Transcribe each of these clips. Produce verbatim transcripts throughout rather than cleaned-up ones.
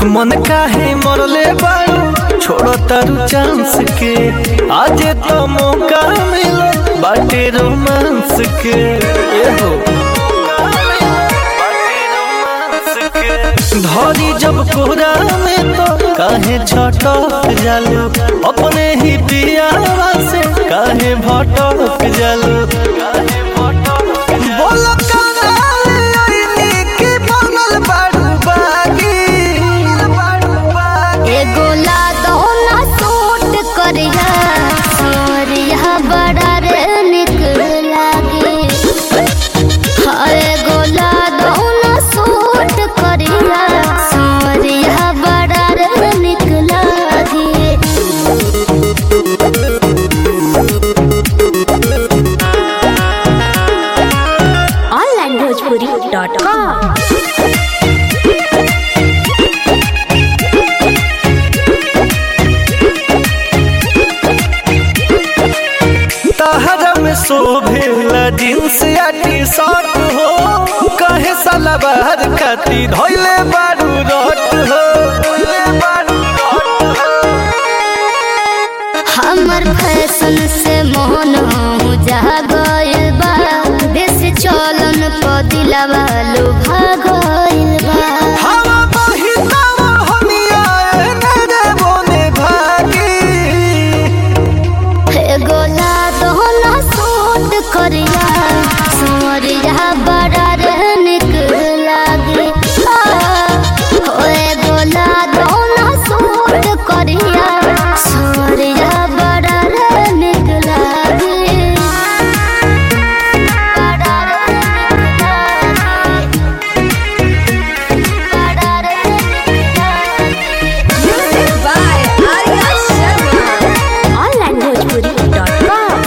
मन काहे मरले बारू छोड़ो तारू चांस के आज तो मौका मिलो बाटे रोमांस के एहो धरी जब कोरा में तो काहे छटक जालू अपने ही पियावा से काहे भटक जालू बोलो बड़ा रे निक लागे हरे गोला दोना सूट करिया सोरिया बड़ा रे निक लागे। ऑनलाइन भोजपुरी डॉट कॉम शोभेला जींस या टी शर्ट हो कहे साला बाहर खाती धोइले बारू रट हो हमर फैशन से मोहन हो जा गइल बा देश चलन प दिलवा लुभा गइल बा हवा बहिता हमिया ने बोने भागी हे गोला दोना सूट करिया सोरिया बड़ा रे निक लागे होए गोला दोना सूट करिया सोरिया बड़ा रे निक लागे बड़ा रे निक लागे बड़ा रे निक लागे। Music by Arya Sharma. Online Bhojpuri dot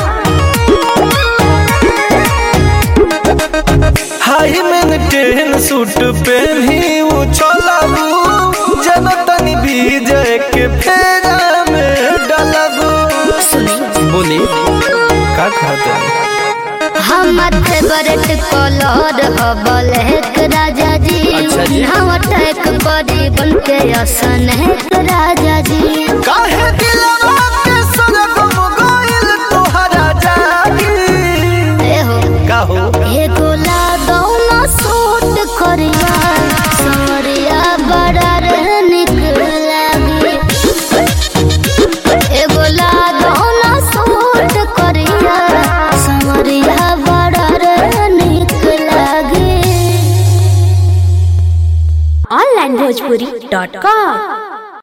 high maintain suit पहनी वो चलाबू जनतनी विजय के फेरा में डलाबू बोली का कहते हमर फेवरेट कलर ह ब्लैक राजा जी अच्छा जी। हम टैक बड़ी बनके असन है राजा जी काहे दिलवा के सरगम गोइल तोहरा जागी ए हो का हो ए गोला दोना सूट करिया सोरिया बड़ा रे निक लागे ए गोला दोना सूट करिया सोरिया बड़ा रे निक लागे। Online Bhojpuri dot com